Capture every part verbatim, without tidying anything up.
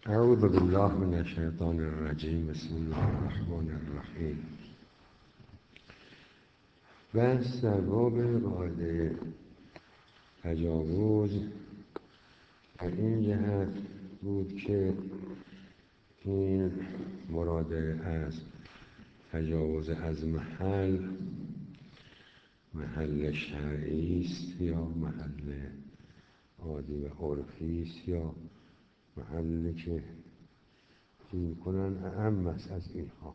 اعوذ بالله من الشیطان الرجیم. بسم الله الرحمن الرحیم. بحث در باب قاعده تجاوز در این جهت بود که این مراد از تجاوز از محل محل شرعی است یا محل عادی و عرفی است یا محلی که میکنن اعم است از اینها.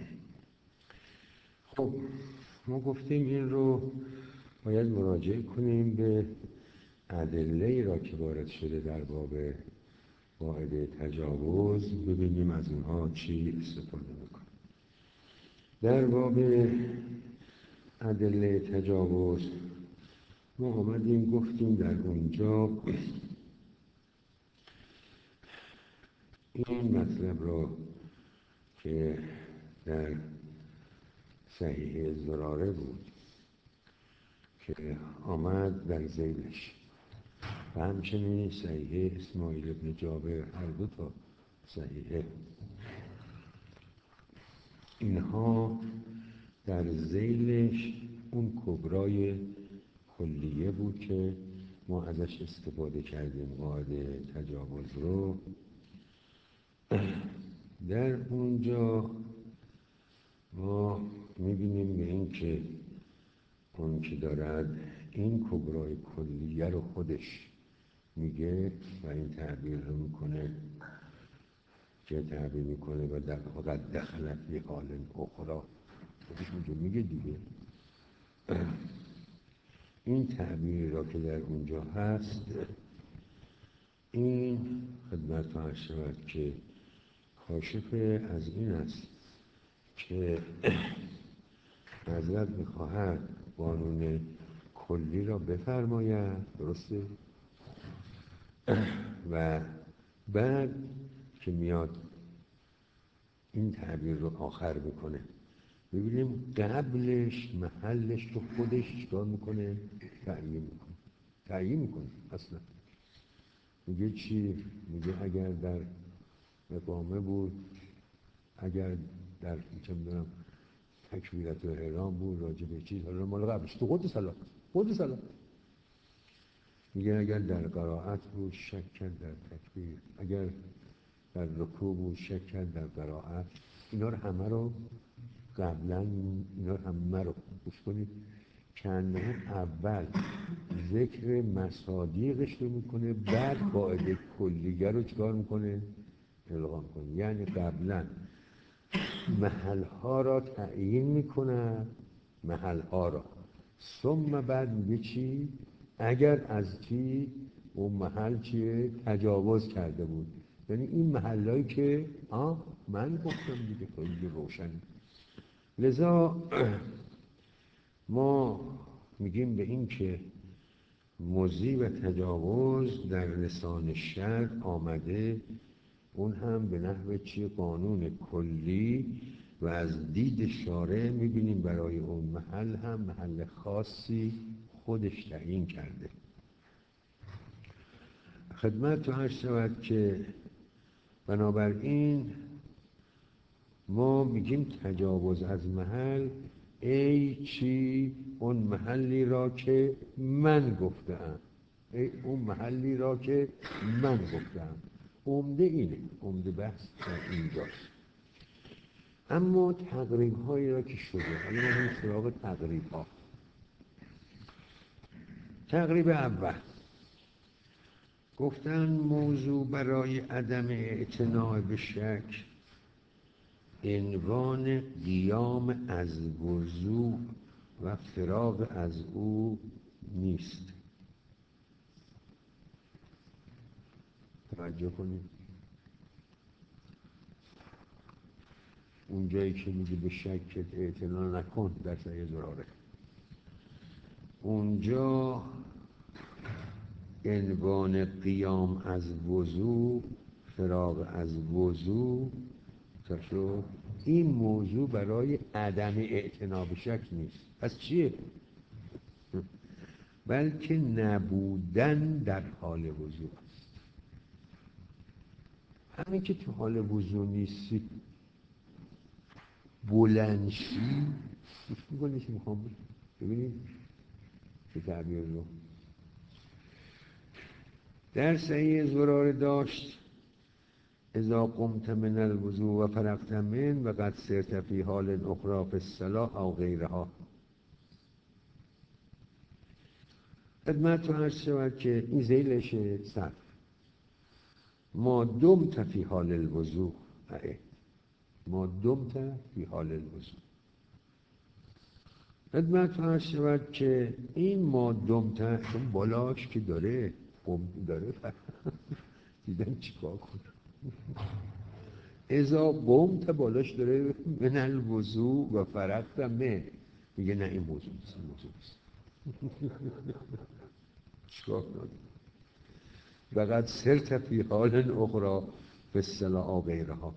خب ما گفتیم این رو باید مراجعه کنیم به ادله‌ای را که وارد شده در باب قاعده تجاوز، ببینیم از اونها چی استفاده میکنیم. در باب ادله تجاوز ما آمدیم گفتیم در اونجا این مطلب را که در صحیح زراره بود که آمد در ذیلش و همچنین صحیح اسماعیل ابن جابر، هر دو تا صحیحه، اینها در ذیلش اون کبرای کلیه بود که ما ازش استفاده کردیم قاعده تجاوز رو. در اونجا ما میبینیم به این که اون که دارد این کبرای کلیه رو خودش میگه و این تعبیر رو میکنه که تعبیر میکنه و در فقط دخلت به حال اخرى، خودش اونجا میگه دیگه. این تعبیر را که در اونجا هست، این خدمت فرض شود که کاشف از این است که حضرت میخواهد قانون کلی را بفرماید، درسته؟ و بعد که میاد این تعبیر رو آخر میکنه، ببینیم قبلش محلش رو خودش چیکار میکنه؟ تعیین میکنه تعیین میکنه اصلا میگه چی؟ میگه اگر در اقامه بود، اگر در چه میدونم تکبیرت و احرام بود، راجع به چیز، حالا مال قبلش تو خود صلاح خود صلاح میگه اگر در قرائت بود شک کرد در تکبیر، اگر در رکوع بود شک کرد در قرائت. اینا رو همه رو قبلا اینا رو همه رو گوش کنید که اول ذکر مصادیقش رو میکنه، بعد قاعده کلیه رو چکار میکنه؟ الغا میکنه. یعنی قبلا محلها را تعیین میکنه، محلها را، ثم بعد میگه چی؟ اگر از چی اون محل چیه؟ تجاوز کرده بود. یعنی این محلهایی که آه من گفتم دیگه خیلی روشن. لذا ما میگیم به این که مضی و تجاوز در لسان شرع آمده، اون هم به نحو چی؟ قانون کلی، و از دید شارع میبینیم برای اون محل هم محل خاصی خودش تعیین کرده. خدمت تو عرض شود که بنابراین ما میگیم تجاوز از محل ای چی؟ اون محلی را که من گفتم، ای اون محلی را که من گفتم. عمده اینه، عمده بحث در اینجاست. اما تقریب هایی را که شده، حالا ما این سراغ تقریب ها. تقریب اول گفتن موضوع برای عدم اعتناع به شک عنوان قیام از وضوع و فراغ از او نیست. توجه کنید، اون جایی که میگه به شکت اعتنا نکن در صحیح زراره، اونجا عنوان قیام از وضوع، فراغ از وضوع، شد این موضوع برای عدم اعتنا به شک نیست. پس چیه؟ بلکه نبودن در حال وضوع است. همین که تو حال وضو نیستی بلندشی گوش میکنی چی میخوام ببینید چه تعبیر رو در صحیح زراره داشت اذا قمت من الوضوء و فرغت من و قد سرت فی حال اخرى فی الصلاة او غیرها. خدمت تو عرض شود که این ذیلشه صرف ما دمت فی حال الوضوء ما دمت فی حال الوضوء. خدمت تو عرض شود که این ما دمت چون بالاش که داره قم داره دیدم چیکار کنم اذا قمت بالاش داره من الوضوء و فرغت من میگه نه این موضوع نیست این موضوع نیست چیکار کنم فقط سرت فی حال اخرى فی الصلاة و غیرها.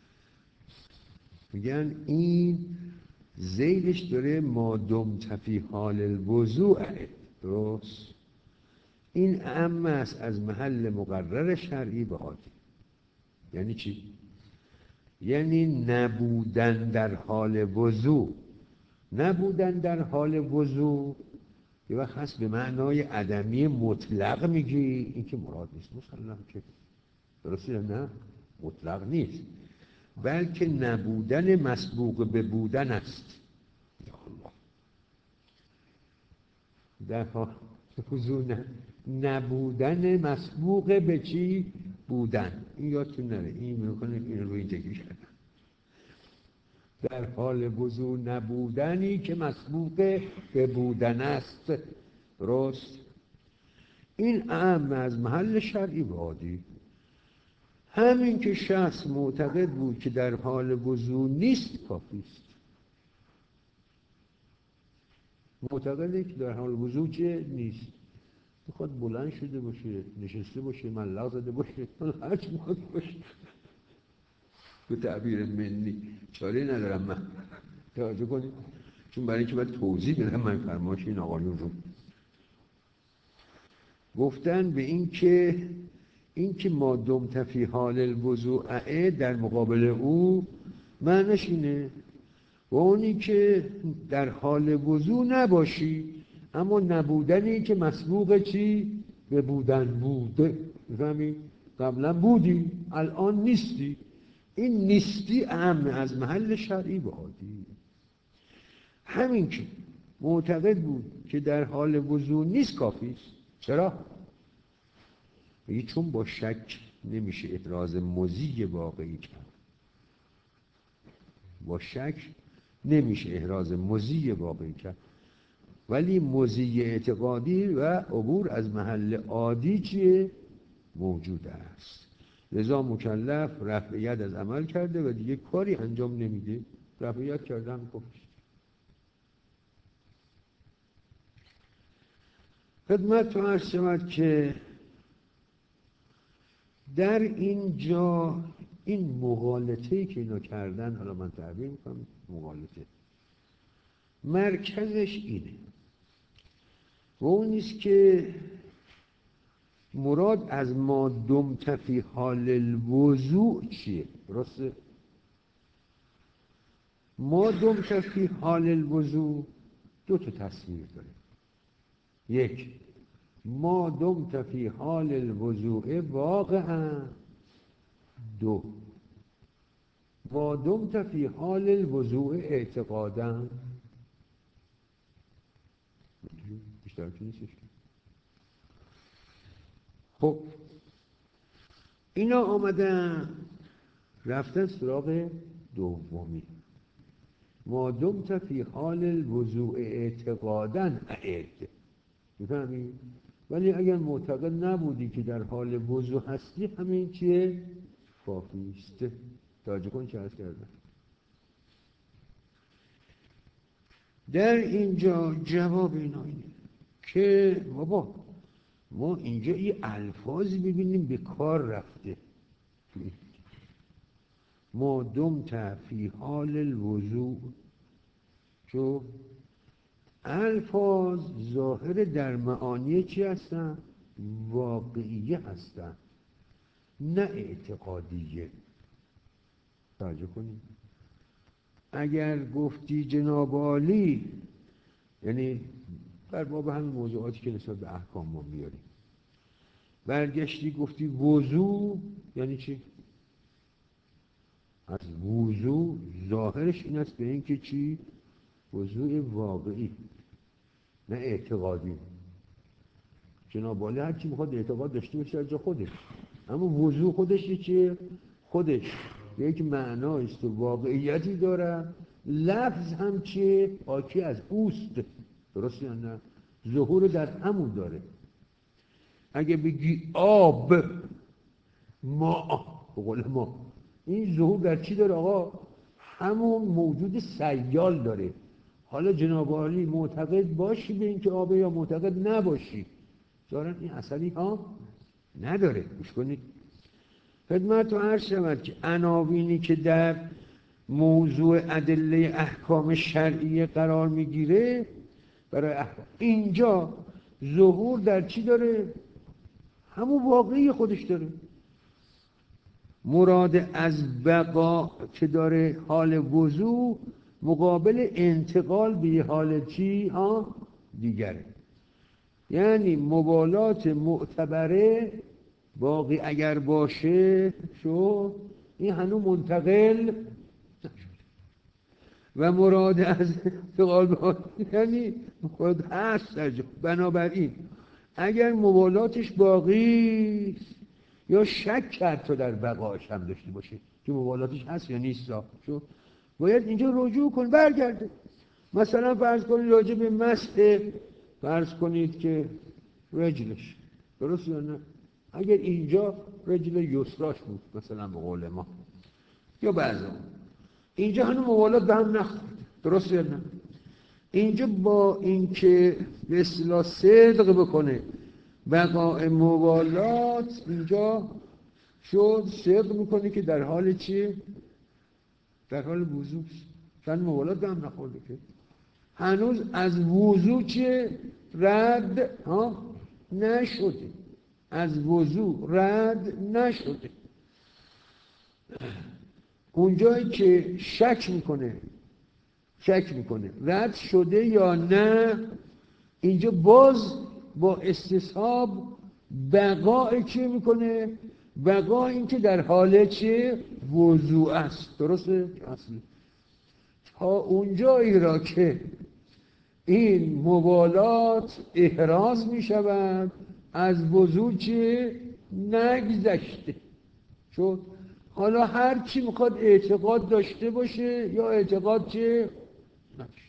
میگن این ذیلش داره ما دمت فی حال الوضوء درست این اعم است از محل مقرر شرعی به عادی. یعنی چی؟ یعنی نبودن در حال وضوء. نبودن در حال وضوء یه وقت هست به معنای عدمی مطلق میگی این که مراد نیست مسلم که درسته یا نه؟ مطلق نیست بلکه نبودن مسبوق به بودن است. یا الله در حال وضوء نه نبودن مسبوق به چی؟ بودن. این یادتون نره این میکنه این رو اینجا کردن در حال وضوء نبودنی که مسبوق به بودن است. درست این اعم از محل شرعی به عادی. همین که شخص معتقد بود که در حال وضوء نیست کافی است. معتقده که در حال وضوء چه نیست میخواد بلند شده باشه نشسته باشه ملق زده باشه هر چی میخواد باشه به تعبیر منی چاره ندارم من توجه کنید چون برای اینکه باید توضیح بدم من فرمایش این آقایون رو گفتن به این که این که ما دمت فی حال الوضوء در مقابل او معنیش اینه و اونی که در حال وضوء نباشی اما نبودنی که مسبوق چی؟ به بودن بوده. میفهمی؟ قبلا بودی الان نیستی. این نیستی اهم از محل شرعی به عادی. همین که معتقد بود که در حال وضوء نیست کافی است. چرا؟ بگی چون با شک نمیشه احراز مزی واقعی کرد. با شک نمیشه احراز مزی واقعی کرد ولی مزی اعتقادی و عبور از محل عادی چیه؟ موجود است. لذا مکلف رفع ید از عمل کرده و دیگه کاری انجام نمیده. رفع ید کرده هم کفر. خدمت تو عرض شود که در اینجا این مغالطه‌ای که اینا کردن حالا من تعبیر میکنم مغالطه مرکزش اینه و اون نیست که مراد از ما دمت فی حال الوضوء چیه؟ درسته؟ ما دمت فی حال الوضوء دو تا تصویر داره. یک ما دمت فی حال الوضوء واقعا. دو ما دمت فی حال الوضوء اعتقادا. بیشتر که نیستش. خب اینا آمدن رفتن سراغ دومی ما دمت فی حال الوضوء اعتقادا اعد. میفهمی؟ ولی اگر معتقد نبودی که در حال وضوء هستی همین چیه؟ کافی است. توجه کن چه عرض کردم. در اینجا جواب اینا اینه که بابا ما اینجا این الفاظی ببینیم به کار رفته ما دمت فی حال الوضوء چون الفاظ ظاهر در معانی چی هستن؟ واقعیه هستن نه اعتقادیه. توجه کنید، اگر گفتی جناب عالی یعنی در باب همین موضوعاتی که نسبت به احکام ما میاریم، برگشتی گفتی وضو یعنی چی؟ از وضو ظاهرش این است به این که چی؟ وضوع واقعی نه اعتقادی. جناب عالی هر کی میخواد اعتقاد داشته باشه از جا خودش، اما وضو خودش چیه؟ خودش یک معنایست و واقعیتی داره. لفظ هم چیه؟ حاکی از اوست. درست یا نه؟ ظهور در همون داره. اگه بگی آب، ما، به قول ما، این ظهور در چی داره آقا؟ همون موجود سیال داره. حالا جناب عالی معتقد باشی به این که آبه یا معتقد نباشی، ظاهراً این اثری ها نداره. گوش کنید، خدمت رو عرض شود که عناوینی که در موضوع ادله احکام شرعیه قرار میگیره برای احکام، اینجا ظهور در چی داره؟ همون واقعی خودش داره. مراد از بقا که داره حال وضوع مقابل انتقال به حال چی ها دیگره. یعنی مبالات معتبره باقی اگر باشه شو این هنوز منتقل نشده. و مراد از انتقال به یعنی خود هست در جا. بنابراین اگر مبالاتش باقی یا شک کرد تو در بقاش هم داشته باشه که مبالاتش هست یا نیست، شو باید اینجا رجوع کن، برگرده. مثلا فرض کنید راجع به مسح، فرض کنید که رجلش، درست یا نه؟ اگر اینجا رجل یسراش بود مثلا به قول ما یا بعضا، اینجا هنوز موالات به هم نخورد، درست یا نه؟ اینجا با اینکه به اصطلاح صدق بکنه بقاء موالات، اینجا شد صدق میکنه که در حال چیه؟ در حال وضوع. چون موالات به هم نخورده که هنوز از وضوع چیه؟ رد ها نشده، از وضوع رد نشده. اونجایی که شک میکنه شک میکنه رد شده یا نه، اینجا باز با استصحاب بقای چی میکنه؟ بقا این که در حال چه؟ وضوع است. درسته؟ اصلی تا اونجایی را که این موالات احراز میشود از وضوع چه؟ نگذشته شد. حالا هر کی میخواد اعتقاد داشته باشه یا اعتقاد چه؟ نداشته.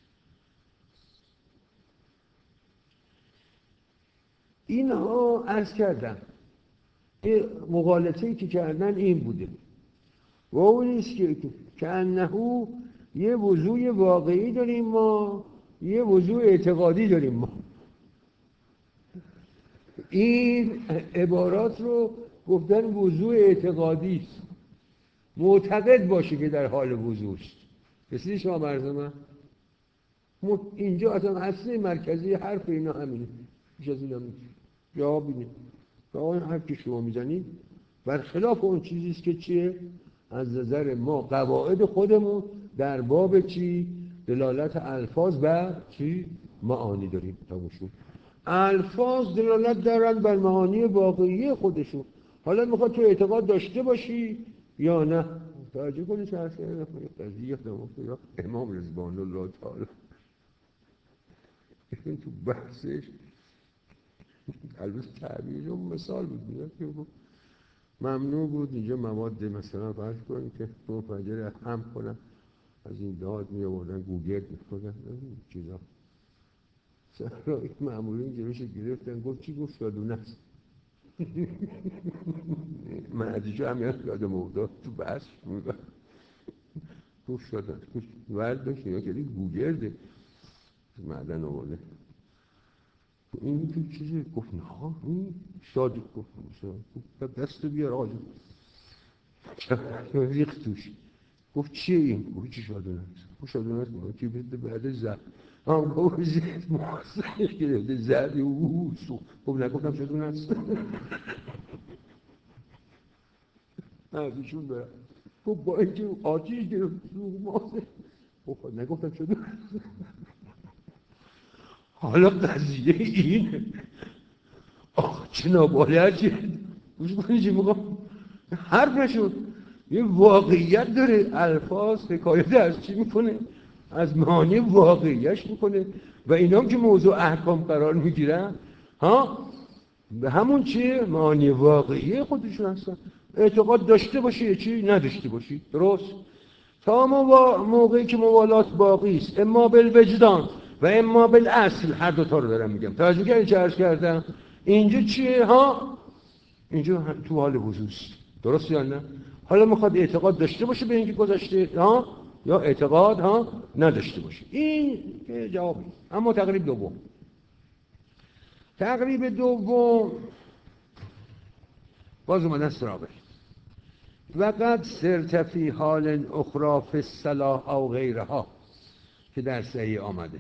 اینها عرض کردم مغالطه‌ای که کردن این بوده و اون نیست که که انهو یه وضوع واقعی داریم ما، یه وضوع اعتقادی داریم ما. این عبارات رو گفتن وضوع اعتقادی است، معتقد باشه که در حال وضوع است. کسی شما مرز من اینجا اصلا اصل مرکزی حرف اینا همینه، میشه از اینا میشه جواب بینید و آن حرف که شما میزنید برخلاف اون چیزیست که چیه؟ از نظر ما قواعد خودمون در باب چی؟ دلالت الفاظ و چی؟ معانی داریم. تموشون الفاظ دلالت دارن بر معانی واقعی خودشون. حالا میخواد تو اعتقاد داشته باشی یا نه. توجه کنید چه هست قضیه یا امام رضوان الله تعالی این تو بحثش البته تعبیر اون مثال بود میگه که ممنوع بود اینجا مواد مثلا فرض کنیم که منفجر هم کنن، از این داد می آوردن گوگرد میکنن این چیزا. سرای مامورین جلوش گرفتن گفت چی؟ گفت شادونه است. مهدیجا هم یاد یاد موضوع تو بحث میگه گفت شادونه است. ورد داشت یا که گوگرده معدن آورده این که چیزی گفت نه این شادی گفت گفت دست بیار آقا جون ریخت توش. گفت چیه این؟ گفت چی شادونه است؟ گفت شادونه است گفت که بده بعد زد هم گفت زید محصنش گرفته زد اوه سو گفت نگفتم شادونه است. ایشون برم خب با اینکه آتیش گرفت رو ماسه خب نگفتم شده حالا قضیه اینه آخ چه ناباله هرچی گوش کنی چی میگم حرف نشد یه واقعیت داره الفاظ حکایت از چی میکنه از معانی واقعیش میکنه و اینا هم که موضوع احکام قرار میگیرن ها به همون چیه معانی واقعی خودشون هستن اعتقاد داشته باشی یه چی نداشته باشی درست تا ما موقعی که موالات باقی است اما بالوجدان و اما بالاصل هر دو تا رو دارم میگم توجه کردین چه عرض کردم اینجا چیه ها اینجا تو حال حضور است درست یا نه حالا میخواد اعتقاد داشته باشه به اینکه گذشته ها یا اعتقاد ها نداشته باشه این که جوابی اما تقریب دوم تقریب دوم باز اومدن سراغه وقد سرت فی حال اخرى فی الصلاح او غیرها که در صحیح آمده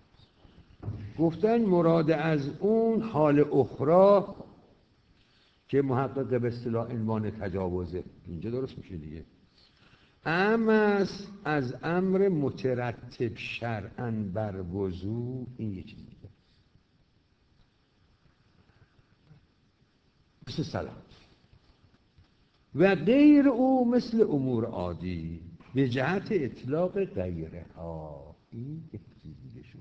گفتن مراد از اون حال اخرى که محقق به اصطلاح عنوان تجاوزه اینجا درست میشه دیگه اما از امر مترتب شرعاً بر وضو این یه چیز دیگه مثل سلام و غیر او مثل امور عادی به جهت اطلاق غیره ها این یک چیز دیگه شد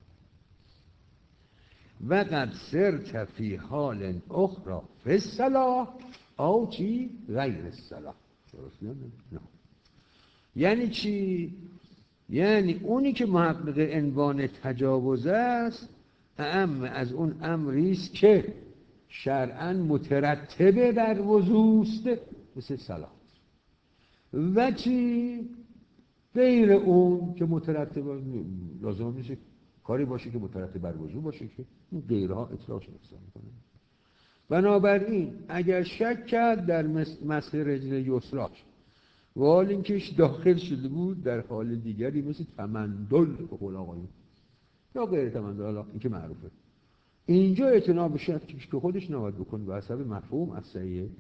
و قد سرت فی حال اخرى فی الصلاح او چی غیر الصلاح درست نه یعنی چی یعنی اونی که محقق عنوان تجاوز است اعم از اون امری است که شرعاً مترتبه بر وضو است مثل صلات و چی غیر اون که مترتب لازم نیست کاری باشه که مترتب بر وضو باشه که این غیرها اطلاق شده میکنه بنابراین اگر شک کرد در مسح رجل یسراش و حال اینکهش داخل شده بود در حال دیگری مثل تمندل به قول آقایون یا غیر تمندل حالا این که معروفه اینجا اعتنا به شک که خودش نباید بکنه به حسب مفهوم از صحیحه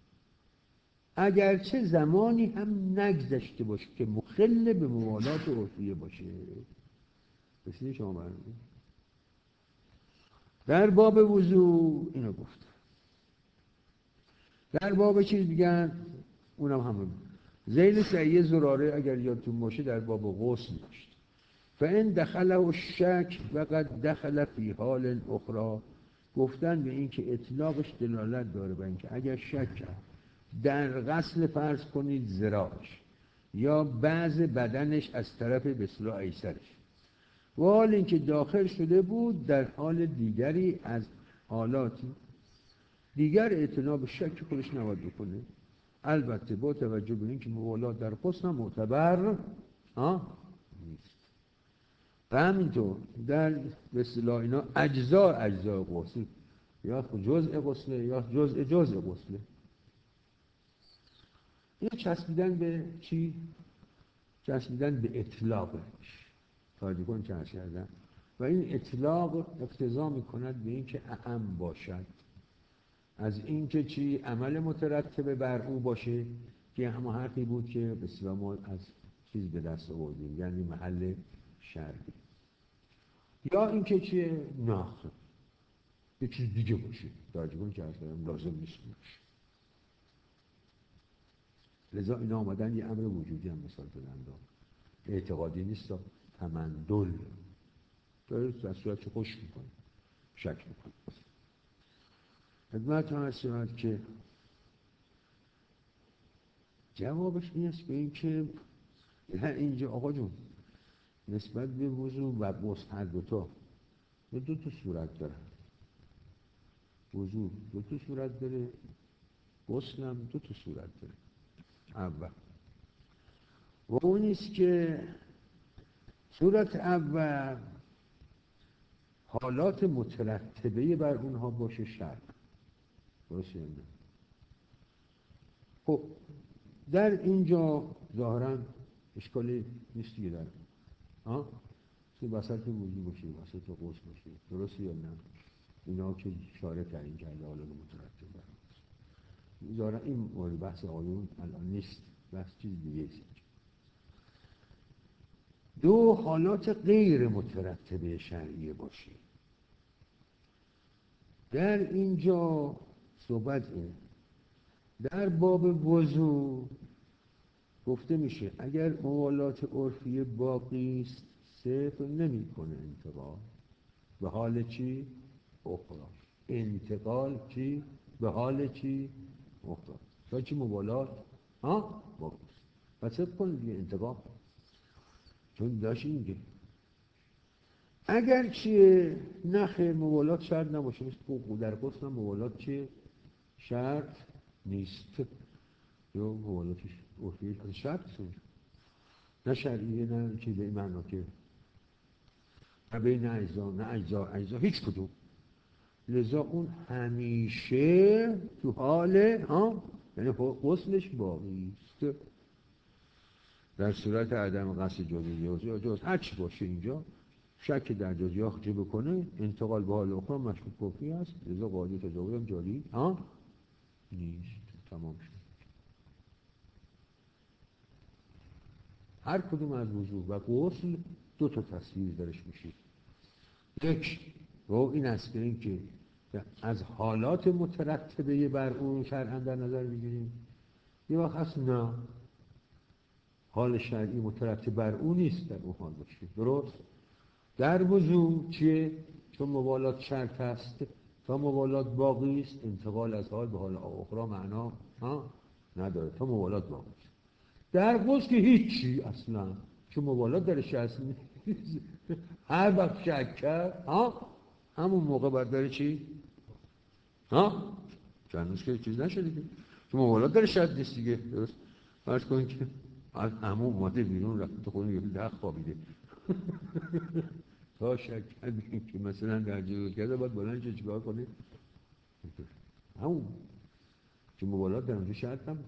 اگرچه زمانی هم نگذشته باشه که مخل به موالات عرفیه باشه بسید شما برمید در باب وضوع اینو گفت در باب چیز میگن اونم همون ذیل صحیح زراره اگر یادتون باشه در باب غسل داشت فان دخله الشک و قد دخل فی حال اخرى گفتن به این که اطلاقش دلالت داره به این که اگر شک کرد در غسل فرض کنید ذراعش یا بعض بدنش از طرف به اصطلاح ایسرش و حال اینکه داخل شده بود در حال دیگری از حالاتی دیگر اعتنا به شک خودش نباید بکنه البته با توجه به اینکه موالات در غسل معتبر ها نیست و همینطور در به اصطلاح اینا اجزا اجزا غسل یا جزء غسل یا جزء جزء غسل اینو چسبیدن به چی؟ چسبیدن به اطلاقش تاریکون چسب کردن و این اطلاق اقتضا میکند به اینکه اعم باشد از اینکه چی عمل مترتب بر او باشه که همه حرفی بود که به اصطلاح ما از چیز به دست آوردیم یعنی محل شرعی یا اینکه چیه نه یه چیز دیگه باشه تاریکون چسب کردن لازم نیست باشه لذا اینا آمدن یه امر وجودی هم مثال دادن اعتقادی نیست تمندل داره در صورت که خوش میکنه شک میکنه خدمت هم هستیم که جوابش این است به این که اینجا آقا جون نسبت به وضو و غسل هر دوتا دو دو تا صورت داره وضو دو تا صورت داره غسل هم دو تا صورت داره اول و اون است که صورت اول حالات مترتبه بر اونها باشه شرط درست یا نه خب در اینجا ظاهرا اشکالی نیست دیگه در ها که وسط وضو باشه وسط غسل باشه درست یا نه اینا که اشاره تعیین کرده حالات مترتب بر ظاهرا این مورد بحث آقایون الان نیست، بحث چیز دیگه است. دو، حالات غیر مترتبه شرعیه باشه. در اینجا صحبت اینه، در باب وضو گفته میشه اگر موالات عرفی باقی است صفر نمیکنه انتقال، به حال چی؟ اخرى. انتقال چی؟ به حال چی؟ اخرى. تا چی موالات؟ ها؟ باقی است. پس صفر کن دیگه انتقال، چون داشت اینگه اگر چیه نخیر موالات شرط نباشه، مثل در قسم موالات چیه؟ شرط نیست، یا موالاتش عرفی از شرط سوز نه شرعیه نه چیز به این معنا که نه بین اجزا نه اجزا اجزا هیچ کدوم، لذا اون همیشه تو حال ها یعنی غسلش باقی است. در صورت عدم قصد جزئی یا جز هر چی باشه اینجا شک در جزئی ها خجه بکنه انتقال به حال اخرى مشکوک کفری است، لذا قاعده تجاوز هم جاری ها نیست. تمام شد. هر کدوم از وضو و غسل دو تا تصویر درش میشه. یک و این است که این که از حالات مترتبه بر اون شرعاً در نظر بگیریم، یه وقت هست نه حال شرعی مترتب بر اون نیست در اون حال باشه. درست؟ در وضو چیه؟ چون موالات شرط هست تا موالات باقی است انتقال از حال به حال اخرى معنا ها نداره تا موالات باقی است. در غسل که هیچی اصلا چون موالات درش هست هر وقت شک کرد ها همون موقع باید داره چی؟ ها؟ چند روز که چیز نشده که چون موالات درش هست نیست دیگه. درست؟ فرض کنید که از همون اومده بیرون رفت تو خونه یه لخ خوابیده تا شک کردیم که مثلا در جلوز کرده باید بلند چه چیکار کنه؟ همون چون موالات در اونجا شرط هم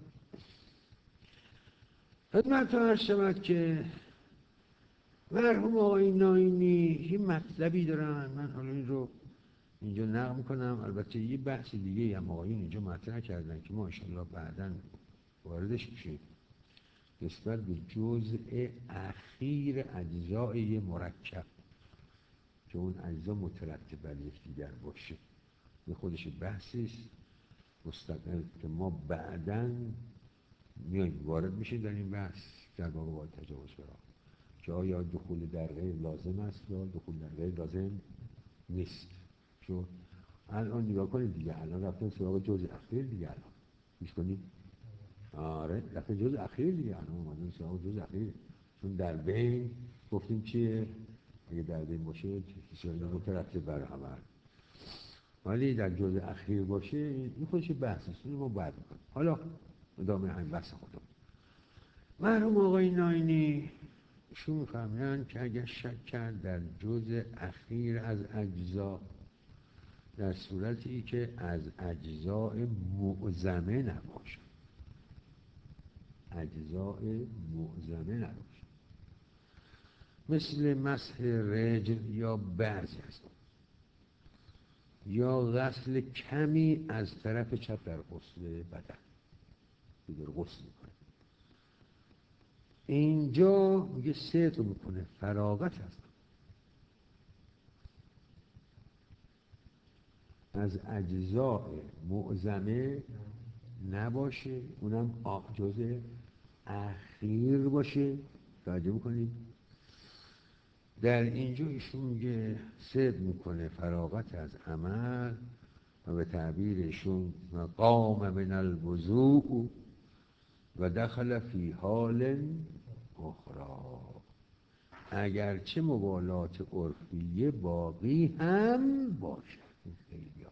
خدمت عرض شود که مرحوم آقای ناینی یه مطلبی دارن، من حالا این رو اینجا نقل میکنم. البته یه بحث دیگه هم آقایون اینجا مطرح کردن که ما انشاءالله بعداً واردش میشیم نسبت به جزء اخیر اجزای مرکب که اون اجزا مترتب بر یکدیگر باشه. یه خودش بحثی است مستقل که ما بعداً میایم وارد میشیم در این بحث در باب باید تجاوز برام که آیا دخول در غیر لازم است یا دخول در غیر لازم نیست. چون الان نگاه کنید دیگه الان رفتن سراغ جزء اخیر دیگه الان گوش کنید آره رفتن جزء اخیر دیگه الان اومدن سراغ جزء اخیر چون در بین گفتیم چیه اگه در بین باشه چیزی مترتب بر عمل ولی در جزء اخیر باشه این خودش بحث است ما بعد میکنیم. حالا ادامه همین بحث خودم. مرحوم آقای ناینی ایشون میفهمن که اگر شک کرد در جزء اخیر از اجزا در صورتی که از اجزاء معظمه نباشه، اجزاء معظمه نباشه مثل مسح رجل یا بعضی از یا غسل کمی از طرف چپ در غسل بدن که در غسل میکنه اینجا میگه صدق میکنه فراغت هست از اجزاء معظمه نباشه اونم جزء اخیر باشه. توجه میکنید در اینجا ایشون میگه صدق میکنه فراغت از عمل و به تعبیرشون قام من الوضوء و دخل فی حال اخرى اگرچه موالات عرفیه باقی هم باشد. خیلی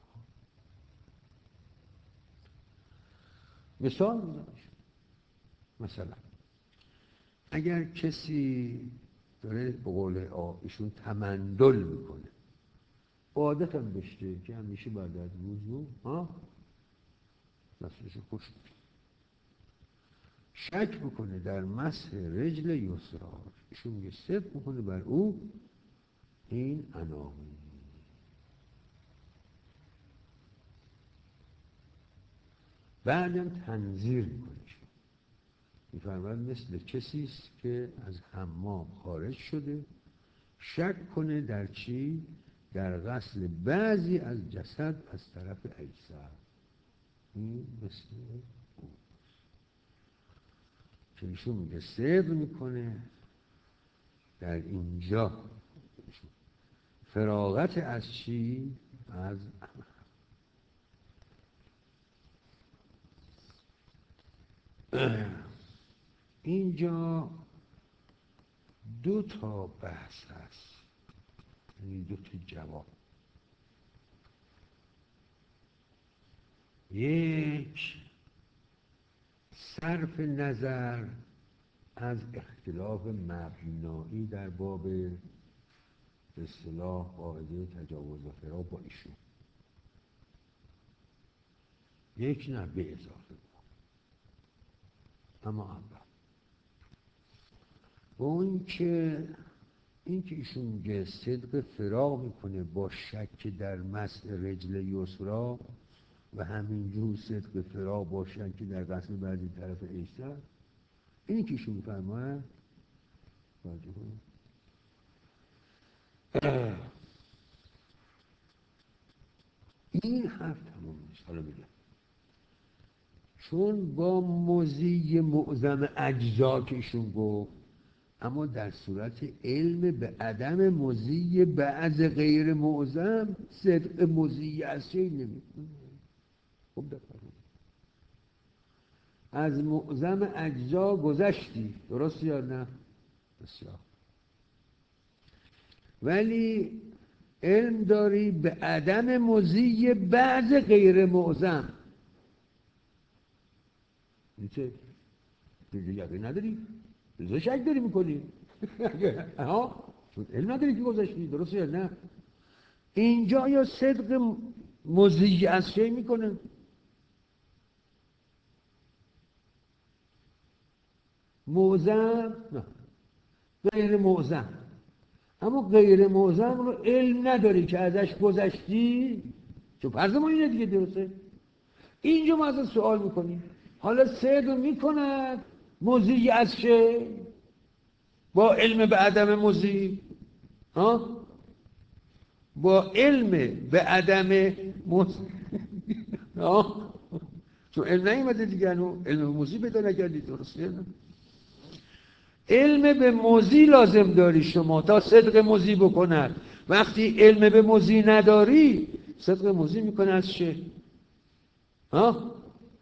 مثال میزنش مثلا اگر کسی داره به قول ایشون تمندل میکنه عادت هم داشته که همیشه بعد از وضو ها دستش خوش میشه شک بکنه در مسح رجل یسرا ایشون میگه صدق میکنه بر او این عناوین. بعدم تنظیر میکنه. میفرماید مثل کسی است که از حمام خارج شده شک کنه در چی؟ در غسل بعضی از جسد از طرف ایسر. این مثل او که ایشون میگه صدق میکنه در اینجا فراغت از چی؟ از اینجا دو تا بحث هست، یعنی دو تا جواب. یک، صرف نظر از اختلاف مبنایی در باب به اصطلاح قاعده تجاوز و فرا با ایشون. یک نه به اضافه. اما اول با اون که این که ایشون میگه صدق فراق میکنه با شک در مسح رجل یسرا و همینجور صدق فراق با شک در غسل بعضی طرف ایسر، این که ایشون میفرماید این حرف تمام نیست. حالا بگم چون با مضی معظم اجزا که ایشون گفت، اما در صورت علم به عدم مضی بعض غیر معظم صدق مضی از شی نمیکنه. خب بفرمایید از معظم اجزا گذشتی، درست یا نه؟ بسیار. ولی علم داری به عدم مضی بعض غیر معظم. چه؟ دیگه یقین نداری؟ رضا شک داری میکنی؟ ها؟ چون علم نداری که گذشتی، درست یا نه؟ اینجا یا صدق مضی از شی میکنه؟ معظم؟ نه، غیر معظم. اما غیر معظم رو علم نداری که ازش گذشتی، چون فرض ما اینه دیگه، درسته؟ اینجا ما ازش سوال میکنیم حالا صدق میکند مضی از شی با علم به عدم مضی، ها؟ با علم به عدم مضی، ها؟ چون علم نیومده دیگه، علم به مضی پیدا نکردی، درسته؟ علم به مضی لازم داری شما تا صدق مضی بکند. وقتی علم به مضی نداری صدق مضی میکنه از چه؟ ها؟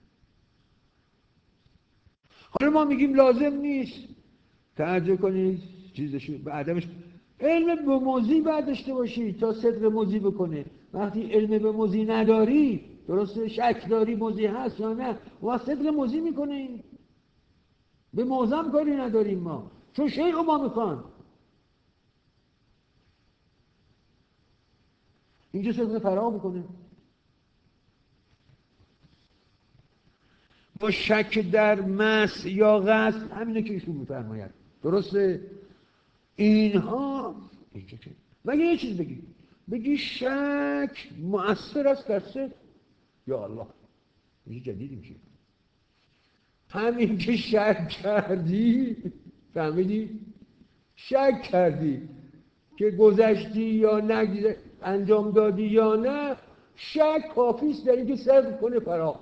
حالا ما میگیم لازم نیست، توجه کنید چیزشو به عدمش. علم به مضی باید داشته باشی تا صدق مضی بکنه. وقتی علم به مضی نداری، درسته، شک داری مضی هست یا نه، و صدق مضی میکنه. به معظم کاری نداریم ما، چون شیخ ما میخوان. اینجا صدق فراغ میکنه با شک در مس یا غسل، همینه که ایشون میفرماید، درسته؟ اینها اینجا که مگه یه چیز بگی بگی شک مؤثر است در صدق، یا الله اینجا جدید میشه. همین که شک کردی، فهمیدی؟ شک کردی که گذشتی یا نگذشتی، انجام دادی یا نه، شک کافیست در اینکه صدق کنه فراغ.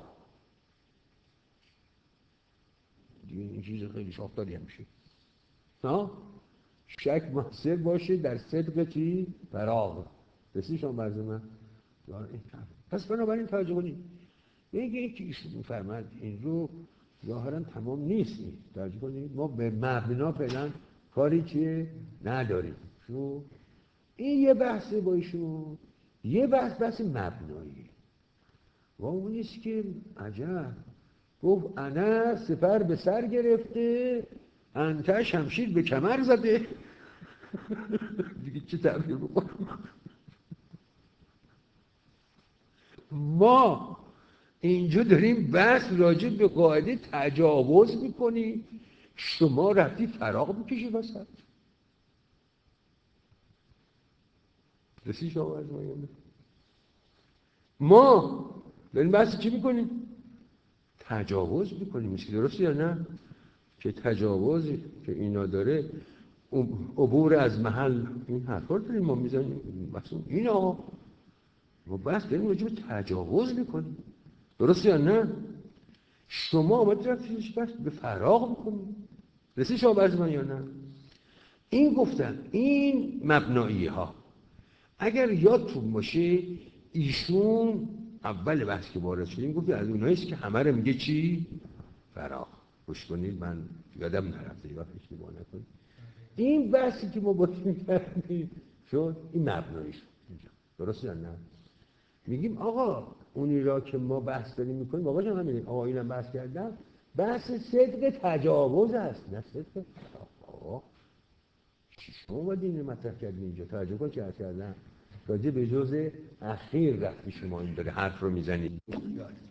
دیگه این چیز خیلی شاختاری هم میشه. ها؟ شک مؤثر باشه در صدق چی؟ فراغ. رسید شما برز من؟ پس بنابراین توجه کنید، میگه که ایشون میفرماد این رو ظاهرا تمام نیست. توجه کنید ما به مبنا فعلا کاری چیه نداریم. شو این یه بحثه با ایشون، یه بحث بحث مبنایی و اون نیست که عجب گفت انا سپر به سر گرفته انت شمشیر به کمر زده. دیگه چه تعبیر بکنم؟ ما اینجا داریم بحث راجع به قاعده تجاوز میکنیم، شما رفتی فراغ میکشی وسط. رسی شما از ما داریم بحث چی میکنیم؟ تجاوز میکنیم. درسته یا نه؟ که تجاوز که اینا داره عبور از محل، این حرفا رو داریم ما میزنیم. مثلا اینا ما بس داریم راجع به تجاوز میکنیم. درسته یا نه؟ شما آمد رفتیش بس به فراغ میکنیم. رسید شما برز من یا نه؟ این گفتن این مبنایی ها اگر یادتون باشه ایشون اول بحث که وارد شدیم گفت از اوناییست که همه رو میگه چی؟ فراغ. گوش کنید، من یادم نرفته یا اشتباه نکنید. این بحثی که ما با این کردیم شد این مبنایی شد اینجا. درست یا نه؟ میگیم آقا اونی را که ما بحث داریم میکنیم آقا جان همینه، آقا اینم بحث کردم، بحث صدق تجاوز است نه صدق. آقا شما باید این رو مطرح کردیم اینجا. توجه کن که عرض کردم راجع به جزء اخیر رفتی شما این داره حرف رو میزنید.